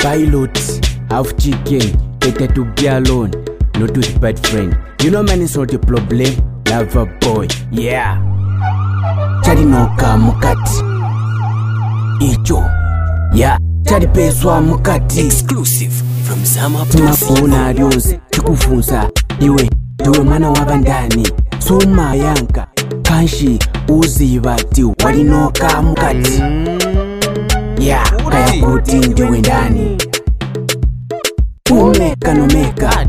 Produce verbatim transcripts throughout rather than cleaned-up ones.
Pilot, half chicken, better to be alone, not with bad friend. You know man, it's not a problem, lover boy, yeah. Chari noka mukati, icho, yeah. Chari peswa mukati, exclusive from Zama Tunafuna ryonse, chikufunza, iwe, tuwe mana wabandani, suma yanka, kanshi, uzivati, wali noka mukati, yeah, kaya kuti ndiwe ndani. Umeka no meka,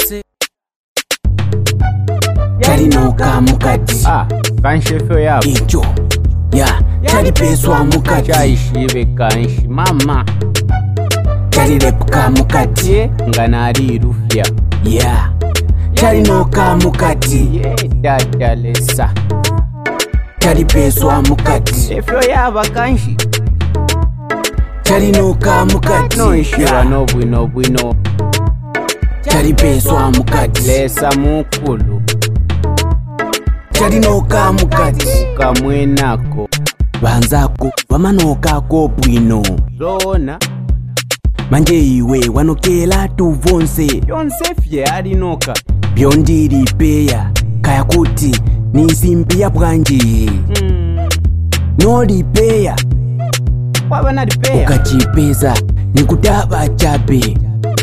chari noka mukati, ah, kanshi fyo yabo, icho, yeah, chari peswa mukati, chai shibe kanshi, mama, chari repuka mukati, ye, nganari rufya, yeah, chari noka mukati, ye, dada lesa, chari peswa mukati, efyo yaba kanshi, chari noka mukati, no ishiwa no bwino bwino, chari peswa mukati, lesa mukulu, chari noka mukati, kamwenako, banzako bamanokako bwino, zona, manje iwe wanokela tuvonse, yonse fye alinoka, byondiri peya, kaya kuti nisimbiya bwanji, mm. noli peya, Waba nali peya, ukachipeza nikutaba chape,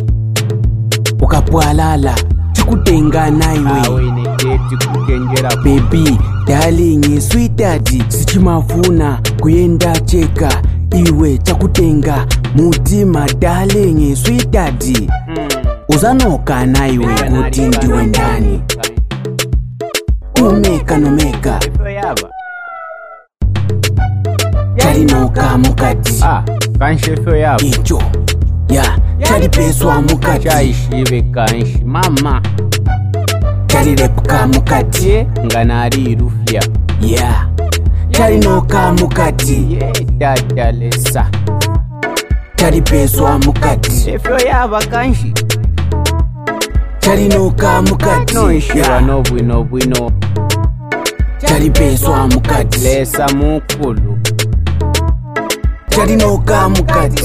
ukapwalala chikutenga naiwe, awe ni deti kukenjera, baby darling sweetheart, sichimafuna kuyenda cheka, iwe chakutenga mutima darling sweetheart, mm. uzanoka naiwe kuti ndiwe ndani. Umeka no meka, efyo yaba, chari noka mukati, ah, kanshi efyo yaba, icho, yeah, chari peswa mukati, chai shibe kanshi, mama, chari repuka mukati, ye, nganari rufya, yeah, chari noka mukati, ye, dada lesa, chari peswa mukati, efyo yaba kanshi, chari noka mukati, no ishiwa yeah, no bwino bwino, chari peswa mukati, lesa mukulu, chari noka mukati.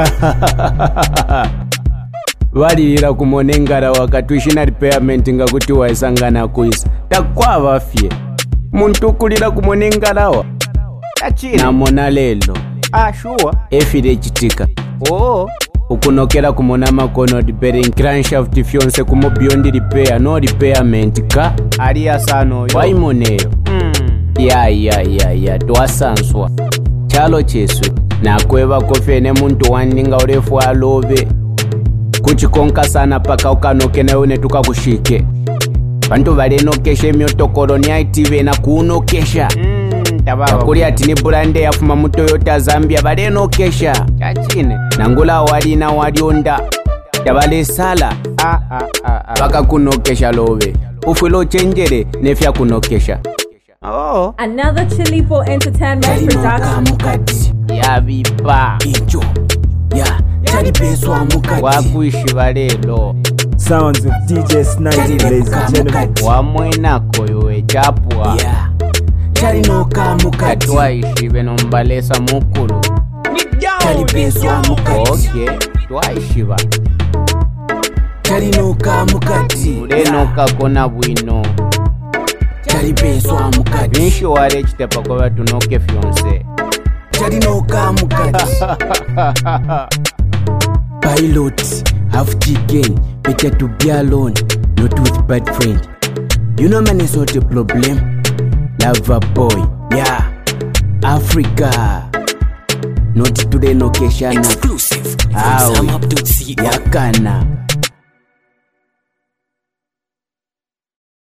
balirira kumonengara wakatushina repairment nga kuti waisangana kuisa takwava fye muntu ukulira kumonengarawa namona lelo ashua efire chitika oh ukunokera kumona makono dipering crankshaft fyonse kumo beyond repair no repairment ka ali asano yo waimoneyo mm. ya ya ya ya twasanswa chalo cheswe nakweva kofene muntu waninga urefu alove kuchikonka sana paka ukanoke nayo netukakushike bantu balenokesha emyotokolo nyayitive na kuunokesha mm, akuli ati ni brande yafuma mu Toyota Zambia balenokesha chachine nangula walina walionda tabalesala ah, ah, ah, ah. Baka kunokesha love ufwilo chenjere nefya kunokesha oh. Another Chili Boy Entertainment production. Ya bipa icho, yeah, chari peswa mukati, wakuishi balelo Sounds of D J Snipe, ladies and gentlemen. wamwenako yowe chapwa yeah, chari noka mukati, twaishi beno mbalesa mukulu chari peswa mukati, okay twaishi ba chari noka mukati, ulenoka kona bwino chari peswa mukati, binshi wale chitepa kwa tunoke fyonse chari noka mukati. Pilot, half chicken, better to be alone, not with bad friend. You know man, it's not a problem, lover boy, yeah, Africa, not today no keshana, exclusive from awe, Zama dot co. yakana.